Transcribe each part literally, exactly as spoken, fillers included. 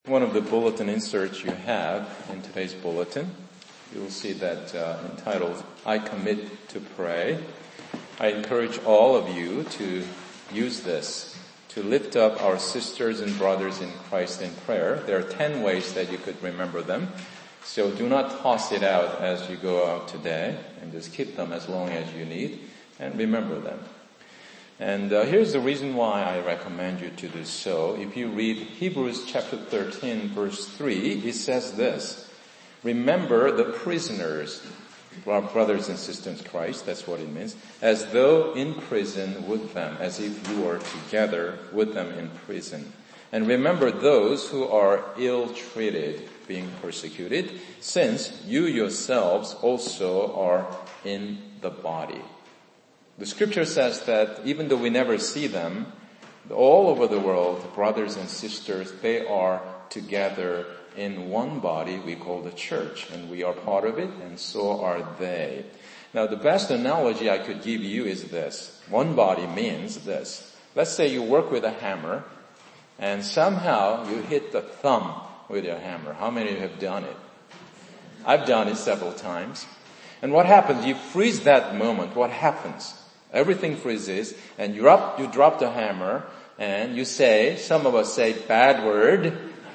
One of the bulletin inserts you have in today's bulletin, you will see that uh, entitled, I Commit to Pray. I encourage all of you to use this to lift up our sisters and brothers in Christ in prayer. There are ten ways that you could remember them. So do not toss it out as you go out today, and just keep them as long as you need and remember them. And uh, here's the reason why I recommend you to do so. If you read Hebrews chapter thirteen verse three, it says this, remember the prisoners, our brothers and sisters in Christ, that's what it means, as though in prison with them, as if you were together with them in prison. And remember those who are ill-treated, being persecuted, since you yourselves also are in the body. The scripture says that even though we never see them, all over the world, brothers and sisters, they are together in one body we call the church, and we are part of it, and so are they. Now, the best analogy I could give you is this. One body means this. Let's say you work with a hammer, and somehow you hit the thumb with your hammer. How many of you have done it? I've done it several times. And what happens? You freeze that moment. What happens? Everything freezes, and you're up, you drop the hammer, and you say, some of us say, bad word.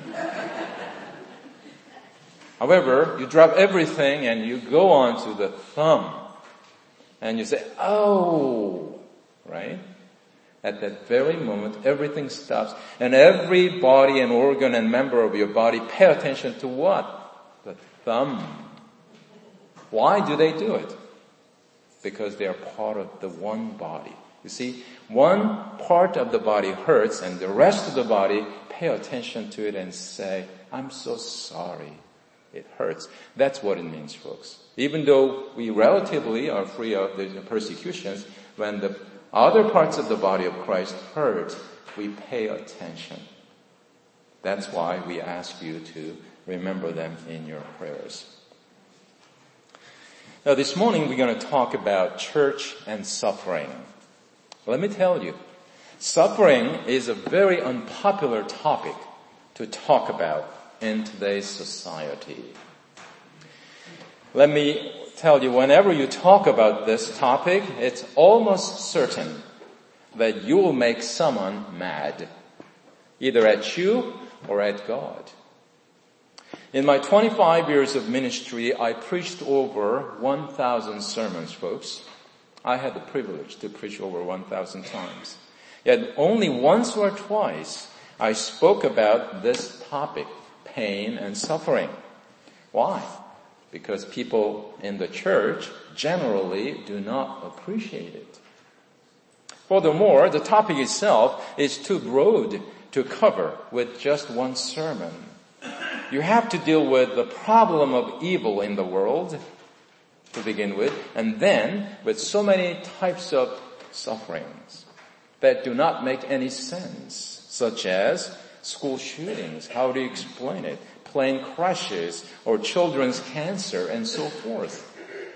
However, you drop everything and you go on to the thumb, and you say, oh, right? At that very moment, everything stops, and every body and organ and member of your body pay attention to what? The thumb. Why do they do it? Because they are part of the one body. You see, one part of the body hurts and the rest of the body pay attention to it and say, I'm so sorry. It hurts. That's what it means, folks. Even though we relatively are free of the persecutions, when the other parts of the body of Christ hurt, we pay attention. That's why we ask you to remember them in your prayers. Now this morning we're going to talk about church and suffering. Let me tell you, suffering is a very unpopular topic to talk about in today's society. Let me tell you, whenever you talk about this topic, it's almost certain that you will make someone mad, either at you or at God. In my twenty-five years of ministry, I preached over one thousand sermons, folks. I had the privilege to preach over one thousand times. Yet only once or twice I spoke about this topic, pain and suffering. Why? Because people in the church generally do not appreciate it. Furthermore, the topic itself is too broad to cover with just one sermon. You have to deal with the problem of evil in the world to begin with, and then with so many types of sufferings that do not make any sense, such as school shootings, how do you explain it, plane crashes, or children's cancer, and so forth.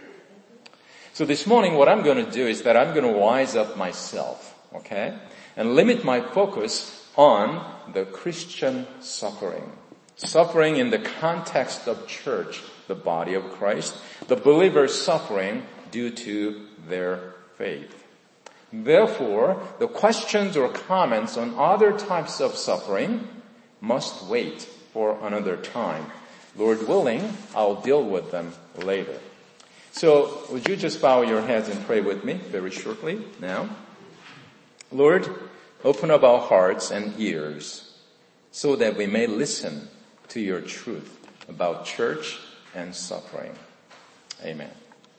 So this morning what I'm going to do is that I'm going to wise up myself, okay, and limit my focus on the Christian suffering. Suffering in the context of church, the body of Christ, the believers suffering due to their faith. Therefore, the questions or comments on other types of suffering must wait for another time. Lord willing, I'll deal with them later. So, would you just bow your heads and pray with me very shortly now? Lord, open up our hearts and ears so that we may listen to your truth about church and suffering. Amen.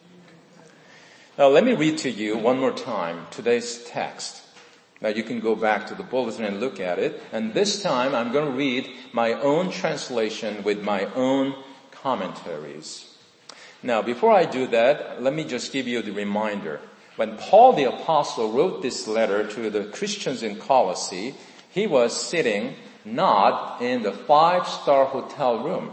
Now let me read to you one more time today's text. Now you can go back to the bulletin and look at it. And this time I'm going to read my own translation with my own commentaries. Now before I do that, let me just give you the reminder. When Paul the Apostle wrote this letter to the Christians in Colossae, he was sitting not in the five-star hotel room.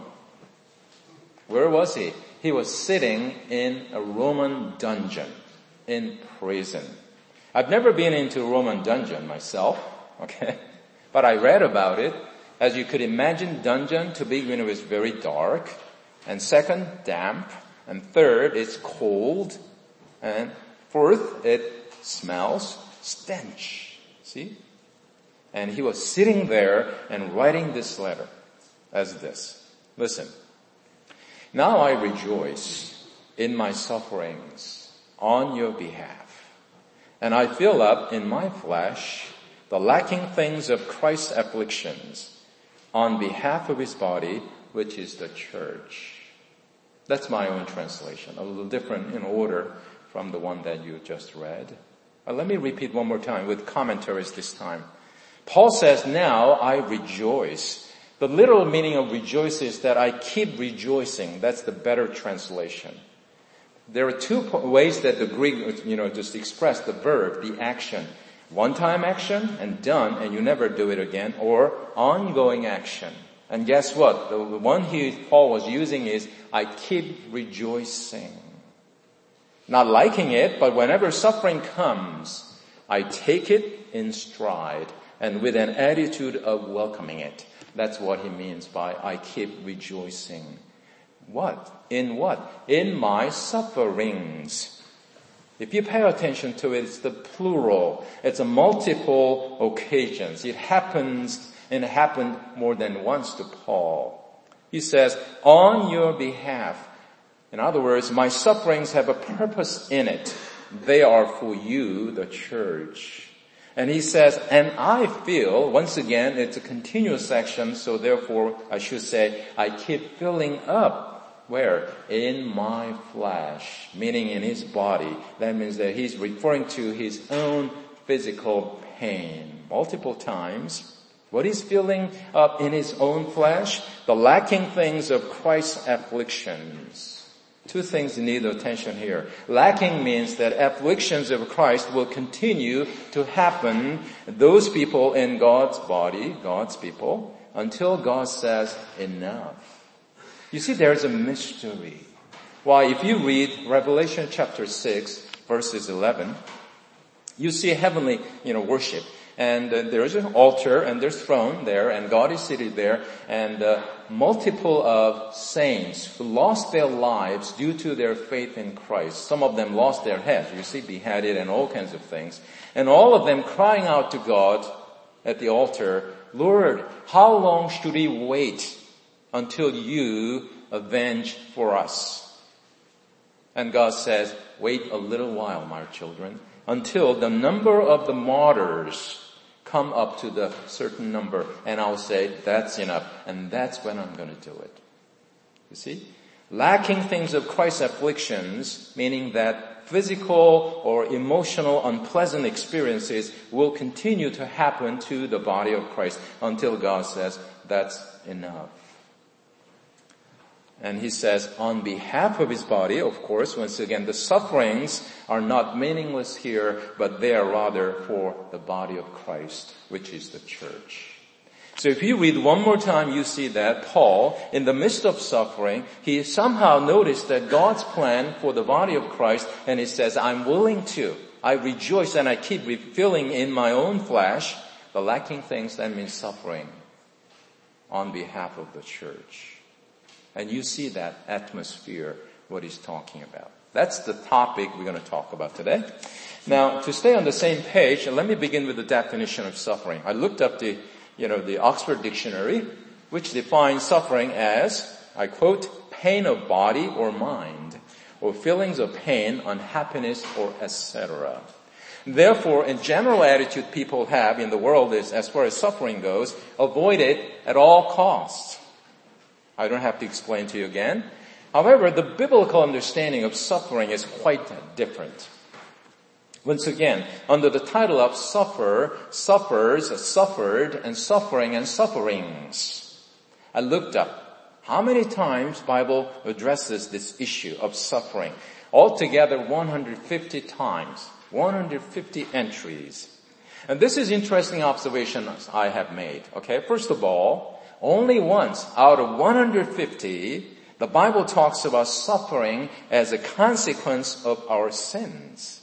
Where was he? He was sitting in a Roman dungeon, in prison. I've never been into a Roman dungeon myself, okay? But I read about it as you could imagine, dungeon to begin with is very dark. And second, damp. And third, it's cold. And fourth, it smells stench. See? And he was sitting there and writing this letter as this. Listen. Now I rejoice in my sufferings on your behalf. And I fill up in my flesh the lacking things of Christ's afflictions on behalf of his body, which is the church. That's my own translation, a little different in order from the one that you just read. Uh, let me repeat one more time with commentaries this time. Paul says, now I rejoice. The literal meaning of rejoice is that I keep rejoicing. That's the better translation. There are two ways that the Greek, you know, just express the verb, the action. One-time action and done, and you never do it again, or ongoing action. And guess what? The one he, Paul was using is, I keep rejoicing. Not liking it, but whenever suffering comes, I take it in stride and with an attitude of welcoming it. That's what he means by I keep rejoicing. What? In what? In my sufferings. If you pay attention to it, it's the plural. It's a multiple occasions. It happens, and it happened more than once to Paul. He says, on your behalf. In other words, my sufferings have a purpose in it. They are for you, the church. And he says, and I feel, once again, it's a continuous action, so therefore I should say, I keep filling up. Where? In my flesh, meaning in his body. That means that he's referring to his own physical pain. Multiple times. What he's filling up in his own flesh? The lacking things of Christ's afflictions. Two things need attention here. Lacking means that afflictions of Christ will continue to happen, those people in God's body, God's people, until God says enough. You see, there's a mystery. Why, if you read Revelation chapter six, verses eleven, you see heavenly, you know, worship. And uh, there is an altar and there's throne there and God is seated there and uh, multiple of saints who lost their lives due to their faith in Christ. Some of them lost their heads, you see, beheaded and all kinds of things. And all of them crying out to God at the altar, Lord, how long should we wait until you avenge for us? And God says, wait a little while, my children, until the number of the martyrs come up to the certain number, and I'll say, that's enough, and that's when I'm going to do it. You see? Lacking things of Christ's afflictions, meaning that physical or emotional unpleasant experiences will continue to happen to the body of Christ until God says, that's enough. And he says, on behalf of his body, of course, once again, the sufferings are not meaningless here, but they are rather for the body of Christ, which is the church. So if you read one more time, you see that Paul, in the midst of suffering, he somehow noticed that God's plan for the body of Christ, and he says, I'm willing to. I rejoice and I keep refilling in my own flesh the lacking things, that means suffering, on behalf of the church. And you see that atmosphere, what he's talking about. That's the topic we're going to talk about today. Now, to stay on the same page, let me begin with the definition of suffering. I looked up the, you know, the Oxford Dictionary, which defines suffering as, I quote, pain of body or mind, or feelings of pain, unhappiness, or et cetera. Therefore, a general attitude people have in the world is, as far as suffering goes, avoid it at all costs. I don't have to explain to you again. However, the biblical understanding of suffering is quite different. Once again, under the title of suffer, suffers, suffered, and suffering and sufferings, I looked up how many times Bible addresses this issue of suffering. Altogether one hundred fifty times, one hundred fifty entries. And this is interesting observations I have made. Okay, first of all, only once out of one hundred fifty, the Bible talks about suffering as a consequence of our sins.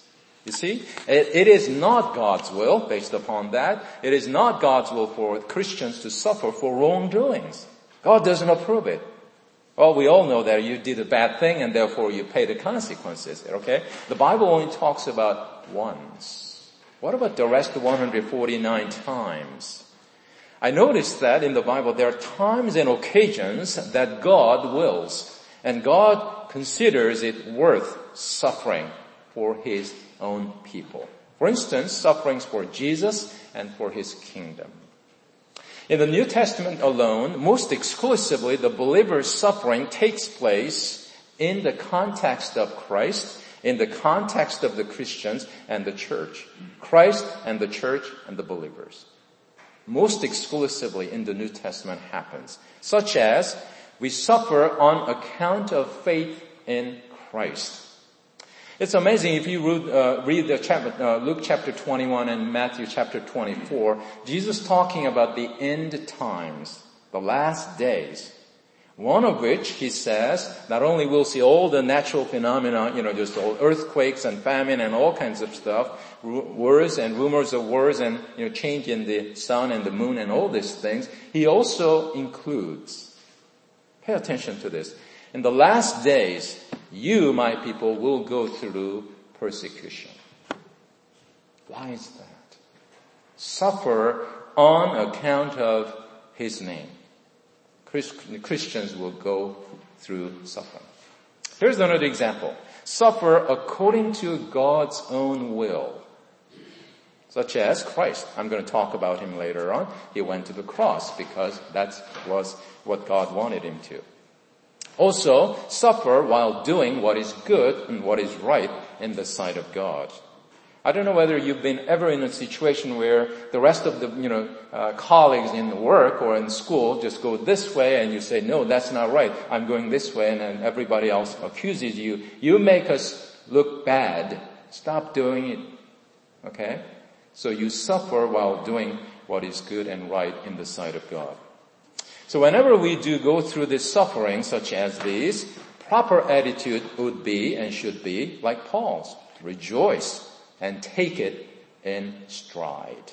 You see, it, it is not God's will based upon that. It is not God's will for Christians to suffer for wrongdoings. God doesn't approve it. Well, we all know that you did a bad thing and therefore you pay the consequences, okay? The Bible only talks about once. What about the rest one hundred forty-nine times? I noticed that in the Bible there are times and occasions that God wills, and God considers it worth suffering for His own people. For instance, sufferings for Jesus and for His kingdom. In the New Testament alone, most exclusively, the believer's suffering takes place in the context of Christ, in the context of the Christians and the church. Christ and the church and the believers. Most exclusively in the New Testament happens, such as we suffer on account of faith in Christ. It's amazing if you read, uh, read the chapter, uh, Luke chapter twenty-one and Matthew chapter twenty-four, Jesus talking about the end times, the last days. One of which he says, not only we'll see all the natural phenomena, you know, just all earthquakes and famine and all kinds of stuff, wars and rumors of wars and, you know, change in the sun and the moon and all these things. He also includes, pay attention to this, in the last days, you, my people, will go through persecution. Why is that? Suffer on account of His name. Christians will go through suffering. Here's another example. Suffer according to God's own will. Such as Christ. I'm going to talk about Him later on. He went to the cross because that was what God wanted Him to. Also, suffer while doing what is good and what is right in the sight of God. I don't know whether you've been ever in a situation where the rest of the, you know, uh, colleagues in work or in school just go this way and you say, no, that's not right. I'm going this way, and then everybody else accuses you. You make us look bad. Stop doing it. Okay? So you suffer while doing what is good and right in the sight of God. So whenever we do go through this suffering such as these, proper attitude would be and should be like Paul's. Rejoice and take it in stride.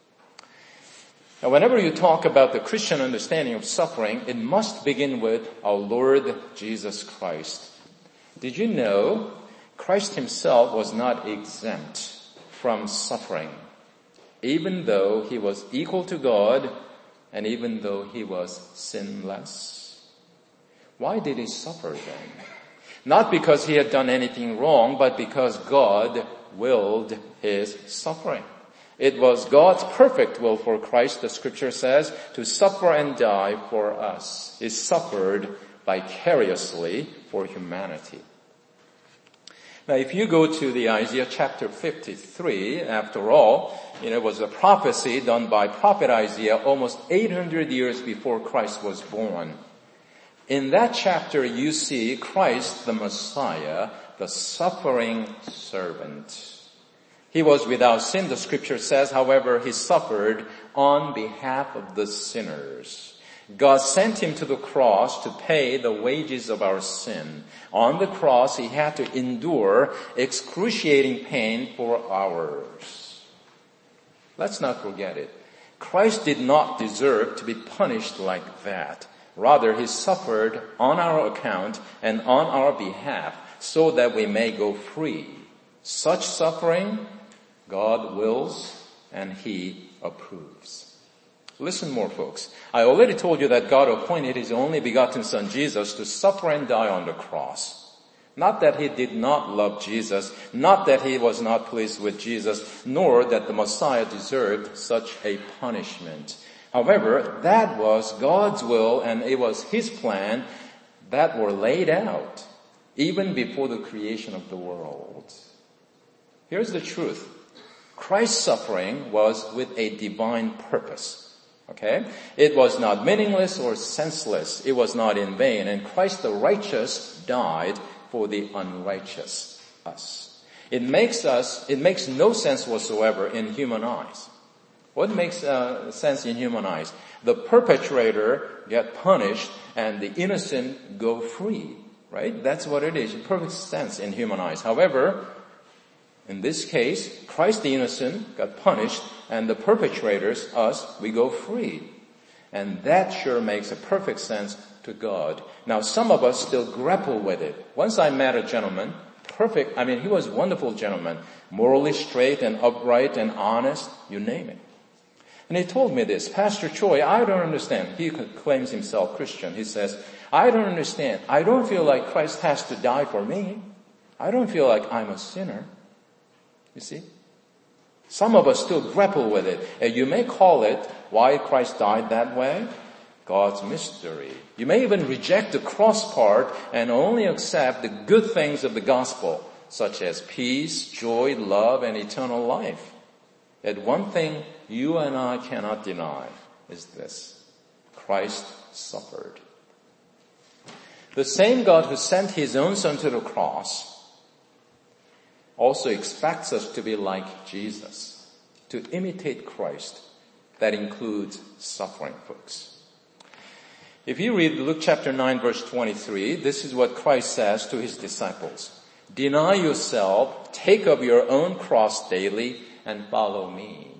Now whenever you talk about the Christian understanding of suffering, it must begin with our Lord Jesus Christ. Did you know Christ Himself was not exempt from suffering, even though He was equal to God and even though He was sinless? Why did He suffer then? Not because He had done anything wrong, but because God willed His suffering. It was God's perfect will for Christ, the scripture says, to suffer and die for us. He suffered vicariously for humanity. Now if you go to the Isaiah chapter fifty-three, after all, you know, it was a prophecy done by prophet Isaiah almost eight hundred years before Christ was born. In that chapter you see Christ, the Messiah, the suffering servant. He was without sin, the scripture says. However, He suffered on behalf of the sinners. God sent Him to the cross to pay the wages of our sin. On the cross, He had to endure excruciating pain for ours. Let's not forget it. Christ did not deserve to be punished like that. Rather, He suffered on our account and on our behalf so that we may go free. Such suffering, God wills and He approves. Listen more, folks. I already told you that God appointed His only begotten Son, Jesus, to suffer and die on the cross. Not that He did not love Jesus, not that He was not pleased with Jesus, nor that the Messiah deserved such a punishment. However, that was God's will and it was His plan that were laid out even before the creation of the world. Here's the truth. Christ's suffering was with a divine purpose. Okay? It was not meaningless or senseless. It was not in vain. And Christ the righteous died for the unrighteous, us. It makes us, it makes no sense whatsoever in human eyes. What makes uh, sense in human eyes? The perpetrator get punished and the innocent go free. Right? That's what it is. It perfect sense in human eyes. However, In this case, Christ the innocent got punished, and the perpetrators, us, we go free. And that sure makes a perfect sense to God. Now, some of us still grapple with it. Once I met a gentleman, perfect, I mean, he was a wonderful gentleman, morally straight and upright and honest, you name it. And he told me this, Pastor Choi, I don't understand. He claims himself Christian. He says, I don't understand. I don't feel like Christ has to die for me. I don't feel like I'm a sinner. You see? Some of us still grapple with it. And you may call it why Christ died that way, God's mystery. You may even reject the cross part and only accept the good things of the gospel, such as peace, joy, love, and eternal life. Yet one thing you and I cannot deny is this: Christ suffered. The same God who sent his own son to the cross also expects us to be like Jesus, to imitate Christ. That includes suffering, folks. If you read Luke chapter nine verse twenty-three, this is what Christ says to his disciples. Deny yourself, take up your own cross daily, and follow me.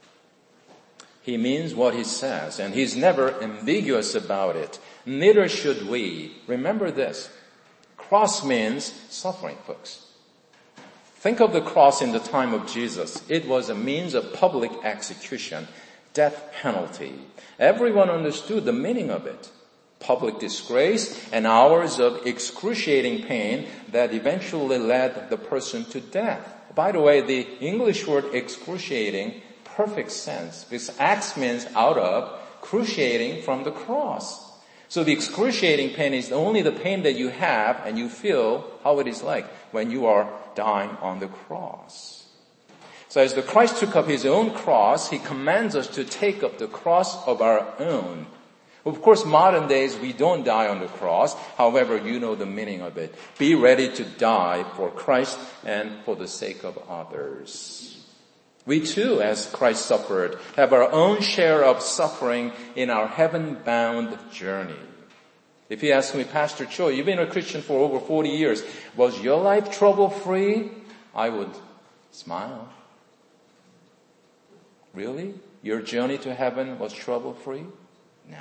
He means what he says, and he's never ambiguous about it. Neither should we. Remember this. Cross means suffering, folks. Think of the cross in the time of Jesus. It was a means of public execution, death penalty. Everyone understood the meaning of it. Public disgrace and hours of excruciating pain that eventually led the person to death. By the way, the English word excruciating, perfect sense, because ex means out of, cruciating from the cross. So the excruciating pain is only the pain that you have and you feel how it is like when you are dying on the cross. So as the Christ took up his own cross, he commands us to take up the cross of our own. Of course, modern days, we don't die on the cross. However, you know the meaning of it. Be ready to die for Christ and for the sake of others. We too, as Christ suffered, have our own share of suffering in our heaven-bound journey. If you ask me, Pastor Cho, you've been a Christian for over forty years. Was your life trouble-free? I would smile. Really? Your journey to heaven was trouble-free? No.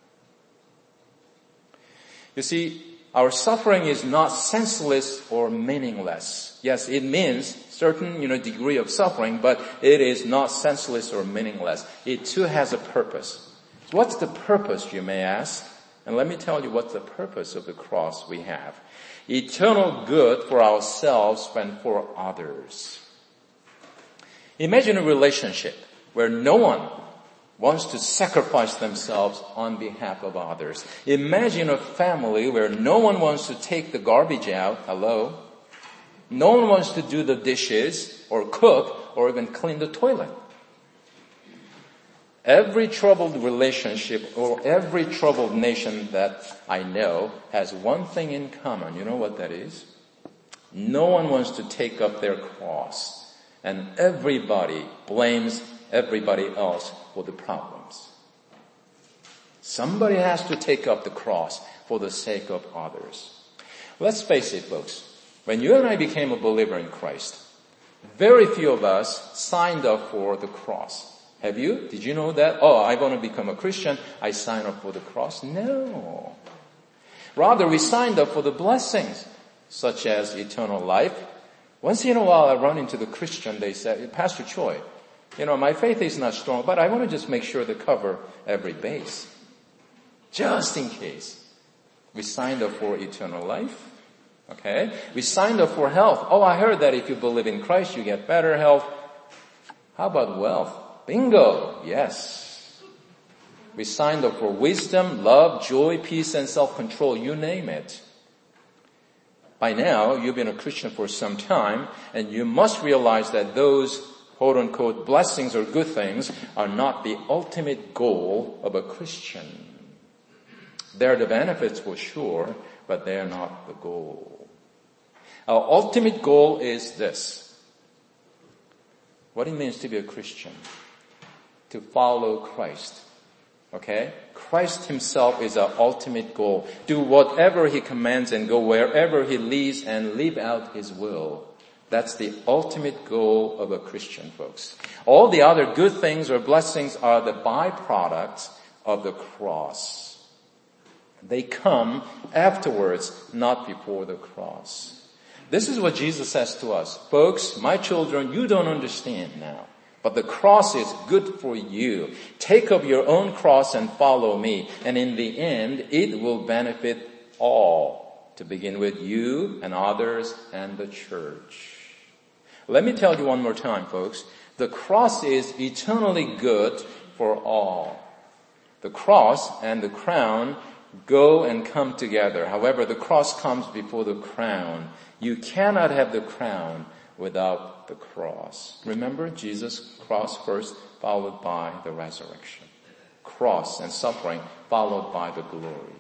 You see, our suffering is not senseless or meaningless. Yes, it means certain, you know, degree of suffering, but it is not senseless or meaningless. It too has a purpose. So what's the purpose, you may ask? And let me tell you what's the purpose of the cross we have. Eternal good for ourselves and for others. Imagine a relationship where no one wants to sacrifice themselves on behalf of others. Imagine a family where no one wants to take the garbage out. Hello? No one wants to do the dishes or cook or even clean the toilet. Every troubled relationship or every troubled nation that I know has one thing in common. You know what that is? No one wants to take up their cross, and everybody blames everybody else for the problems. Somebody has to take up the cross for the sake of others. Let's face it, folks. When you and I became a believer in Christ, very few of us signed up for the cross. Have you? Did you know that? Oh, I want to become a Christian. I sign up for the cross. No. Rather, we signed up for the blessings, such as eternal life. Once in a while, I run into the Christian. They say, Pastor Choi, you know, my faith is not strong, but I want to just make sure to cover every base. Just in case. We signed up for eternal life. Okay? We signed up for health. Oh, I heard that if you believe in Christ, you get better health. How about wealth? Bingo. Yes. We signed up for wisdom, love, joy, peace, and self-control. You name it. By now, you've been a Christian for some time, and you must realize that those quote-unquote blessings or good things are not the ultimate goal of a Christian. They're the benefits for sure, but they're not the goal. Our ultimate goal is this. What it means to be a Christian. To follow Christ. Okay? Christ himself is our ultimate goal. Do whatever he commands and go wherever he leads and live out his will. That's the ultimate goal of a Christian, folks. All the other good things or blessings are the byproducts of the cross. They come afterwards, not before the cross. This is what Jesus says to us. Folks, my children, you don't understand now, but the cross is good for you. Take up your own cross and follow me. And in the end, it will benefit all, to begin with you and others and the church. Let me tell you one more time, folks. The cross is eternally good for all. The cross and the crown go and come together. However, the cross comes before the crown. You cannot have the crown without the cross. Remember, Jesus' cross first, followed by the resurrection. Cross and suffering, followed by the glory.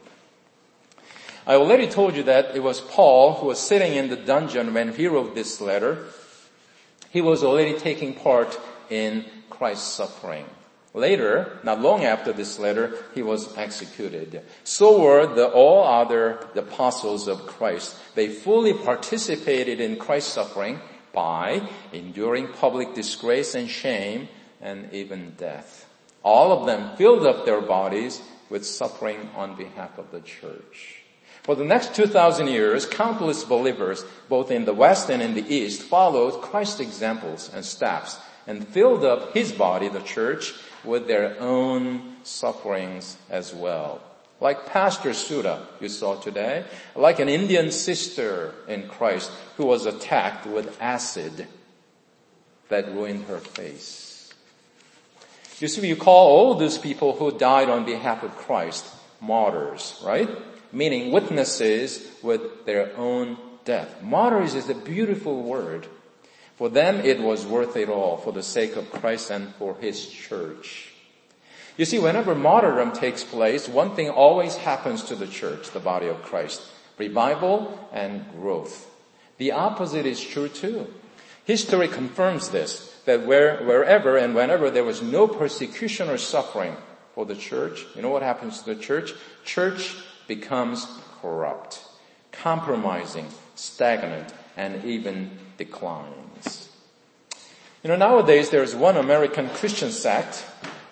I already told you that it was Paul who was sitting in the dungeon when he wrote this letter. He was already taking part in Christ's suffering. Later, not long after this letter, he was executed. So were the all other the apostles of Christ. They fully participated in Christ's suffering by enduring public disgrace and shame and even death. All of them filled up their bodies with suffering on behalf of the church. For the next two thousand years, countless believers, both in the West and in the East, followed Christ's examples and steps and filled up his body, the church, with their own sufferings as well. Like Pastor Sudha you saw today, like an Indian sister in Christ who was attacked with acid that ruined her face. You see, you call all those people who died on behalf of Christ martyrs, right? Meaning witnesses with their own death. Martyrs is a beautiful word. For them, it was worth it all for the sake of Christ and for his church. You see, whenever martyrdom takes place, one thing always happens to the church, the body of Christ. Revival and growth. The opposite is true too. History confirms this, that where, wherever and whenever there was no persecution or suffering for the church, you know what happens to the church? Church becomes corrupt, compromising, stagnant, and even declines. You know, nowadays there's one American Christian sect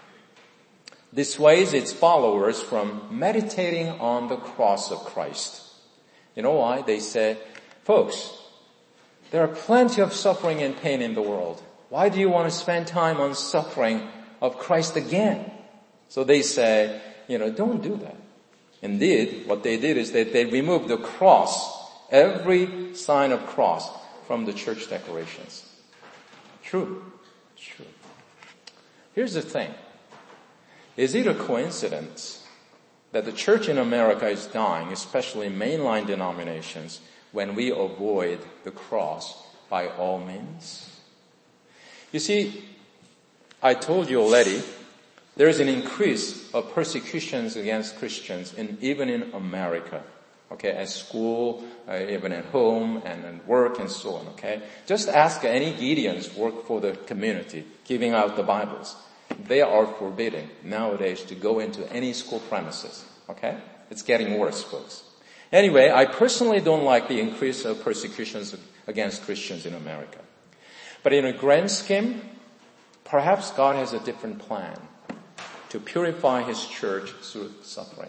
dissuades its followers from meditating on the cross of Christ. You know why? They say, folks, there are plenty of suffering and pain in the world. Why do you want to spend time on suffering of Christ again? So they say, you know, don't do that. Indeed, what they did is that they removed the cross, every sign of cross, from the church decorations. True. True. Here's the thing. Is it a coincidence that the church in America is dying, especially mainline denominations, when we avoid the cross by all means? You see, I told you already, there is an increase of persecutions against Christians in, even in America. Okay, at school, uh, even at home and at work and so on, okay? Just ask any Gideons work for the community, giving out the Bibles. They are forbidden nowadays to go into any school premises, okay? It's getting worse, folks. Anyway, I personally don't like the increase of persecutions against Christians in America. But in a grand scheme, perhaps God has a different plan to purify his church through suffering.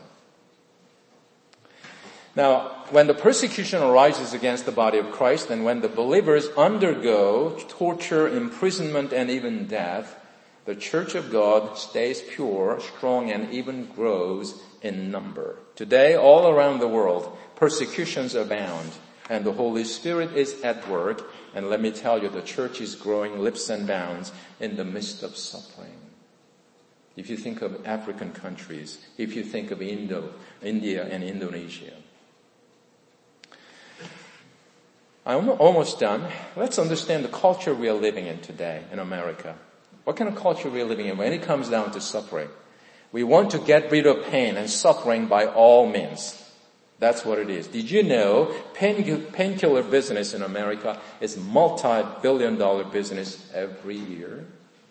Now, when the persecution arises against the body of Christ and when the believers undergo torture, imprisonment, and even death, the church of God stays pure, strong, and even grows in number. Today, all around the world, persecutions abound, and the Holy Spirit is at work. And let me tell you, the church is growing leaps and bounds in the midst of suffering. If you think of African countries, if you think of Indo, India and Indonesia. I'm almost done. Let's understand the culture we are living in today in America. What kind of culture we are living in when it comes down to suffering? We want to get rid of pain and suffering by all means. That's what it is. Did you know painkiller business in America is multi-billion dollar business every year?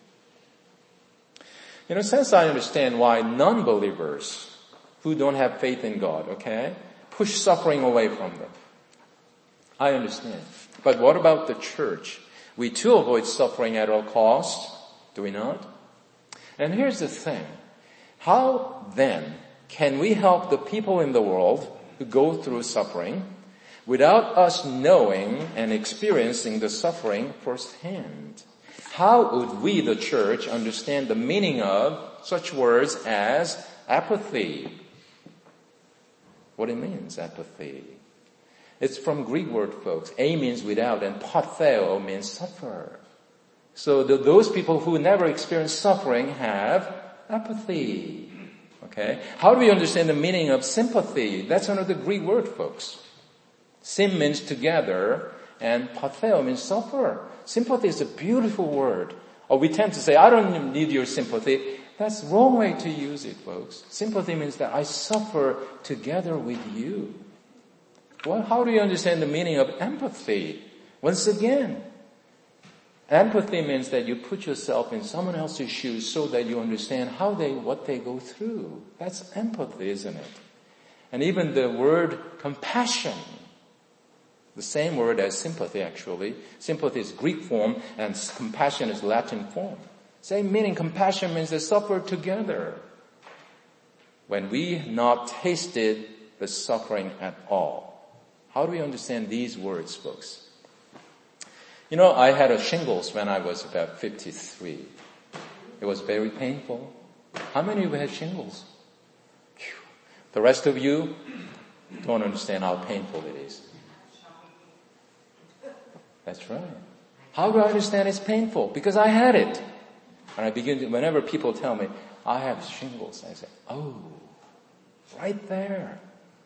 In a sense, I understand why non-believers who don't have faith in God, okay, push suffering away from them. I understand. But what about the church? We too avoid suffering at all costs, do we not? And here's the thing. How then can we help the people in the world who go through suffering without us knowing and experiencing the suffering firsthand? How would we, the church, understand the meaning of such words as apathy? What it means, apathy. It's from Greek word, folks. A means without and patheo means suffer. So the, those people who never experience suffering have apathy. Okay? How do we understand the meaning of sympathy? That's another Greek word, folks. Sim means together and patheo means suffer. Sympathy is a beautiful word. Or we tend to say, I don't need your sympathy. That's the wrong way to use it, folks. Sympathy means that I suffer together with you. Well, how do you understand the meaning of empathy? Once again, empathy means that you put yourself in someone else's shoes so that you understand how they, what they go through. That's empathy, isn't it? And even the word compassion, the same word as sympathy actually. Sympathy is Greek form and compassion is Latin form. Same meaning, compassion means they suffer together. When we not tasted the suffering at all. How do we understand these words, folks? You know, I had a shingles when I was about fifty-three. It was very painful. How many of you had shingles? Whew. The rest of you don't understand how painful it is. That's right. How do I understand it's painful? Because I had it. And I begin to, whenever people tell me, I have shingles, I say, oh, right there.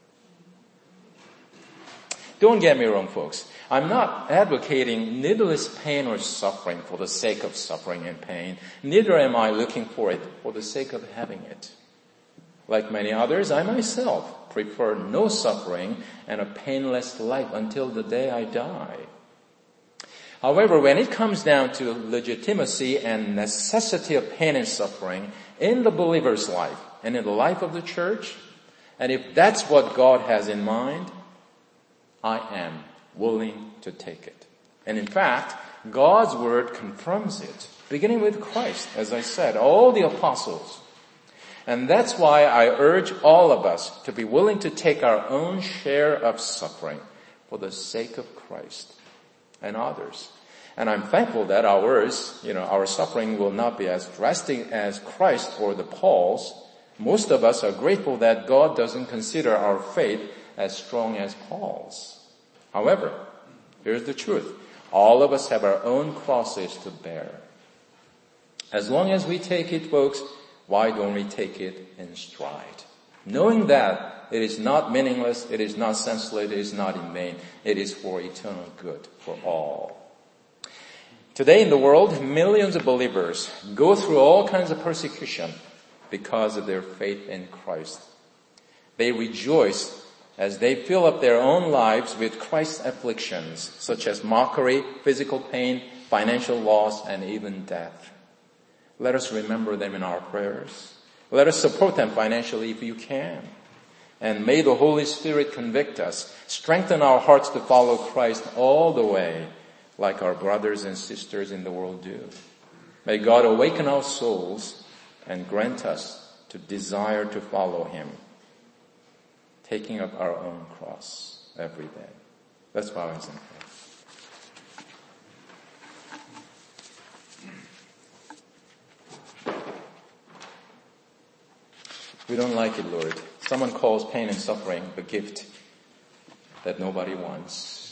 Don't get me wrong, folks. I'm not advocating needless pain or suffering for the sake of suffering and pain. Neither am I looking for it for the sake of having it. Like many others, I myself prefer no suffering and a painless life until the day I die. However, when it comes down to legitimacy and necessity of pain and suffering in the believer's life and in the life of the church, and if that's what God has in mind, I am willing to take it. And in fact, God's word confirms it, beginning with Christ, as I said, all the apostles. And that's why I urge all of us to be willing to take our own share of suffering for the sake of Christ and others. And I'm thankful that ours, you know, our suffering will not be as drastic as Christ or the Paul's. Most of us are grateful that God doesn't consider our faith as strong as Paul's. However, here's the truth. All of us have our own crosses to bear. As long as we take it, folks, why don't we take it in stride? Knowing that it is not meaningless, it is not senseless, it is not in vain. It is for eternal good for all. Today in the world, millions of believers go through all kinds of persecution because of their faith in Christ. They rejoice as they fill up their own lives with Christ's afflictions, such as mockery, physical pain, financial loss, and even death. Let us remember them in our prayers. Let us support them financially if you can. And may the Holy Spirit convict us, strengthen our hearts to follow Christ all the way, like our brothers and sisters in the world do. May God awaken our souls and grant us to desire to follow Him, taking up our own cross every day. Let's bow our heads and pray. We don't like it, Lord. Someone calls pain and suffering a gift that nobody wants.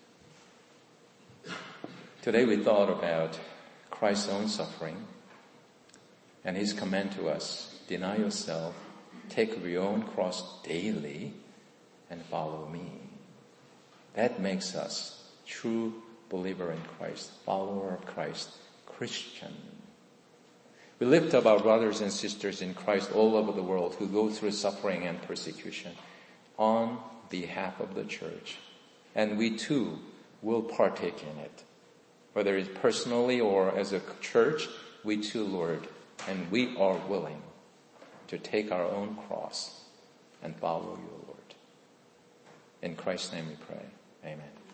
Today we thought about Christ's own suffering and His command to us, deny yourself, take up your own cross daily and follow me. That makes us true believer in Christ, follower of Christ, Christian. We lift up our brothers and sisters in Christ all over the world who go through suffering and persecution on behalf of the church. And we too will partake in it. Whether it's personally or as a church, we too, Lord, and we are willing to take our own cross and follow you, Lord. In Christ's name we pray. Amen.